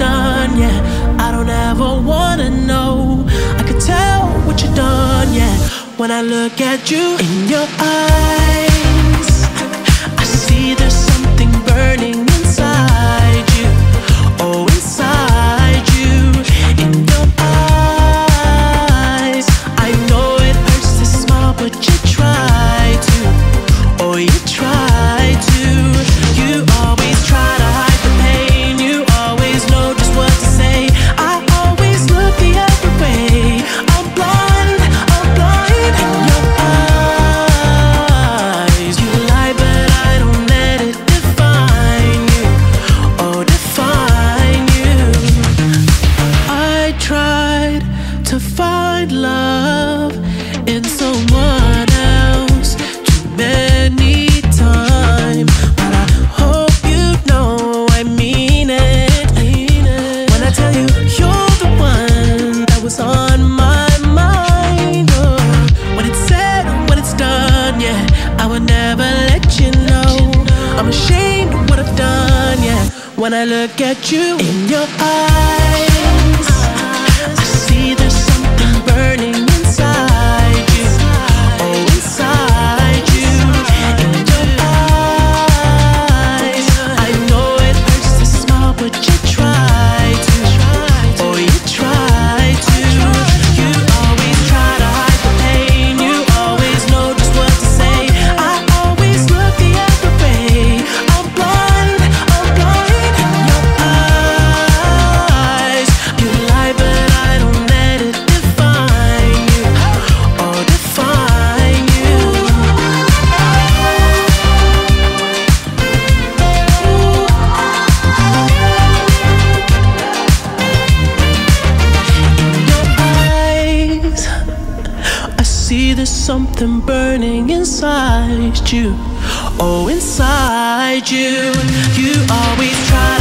done, yeah. I don't ever wanna know. I can tell what you've done, yeah. When I look at you in your eyes, I see there's something burning inside you. Oh, inside you, in your eyes. I know it hurts to smile, but you try to. Oh, you try to. You always try to hide the pain. You always know just what to say. I always look the other way. I'm blind in your eyes. You lie, but I don't let it define you. Oh, define you. I tried to find love in someone else too many times, but I hope you know I mean it. When I tell you you're the one that was on my mind, oh, when it's said, when it's done, yeah, I would never let you know. I'm ashamed of what I've done, yeah. When I look at you in your eyes, I see there's something burning inside you. Oh, inside you, in your eyes. I know it hurts to smile, but you try to. Oh, you try to. You always try to hide the pain. You always know just what to say. I always look the other way. I'm blind in your eyes. You lie, but I don't let it define you. Oh, define you. In your eyes, I see there's something burning inside you. Oh, inside you. You always try to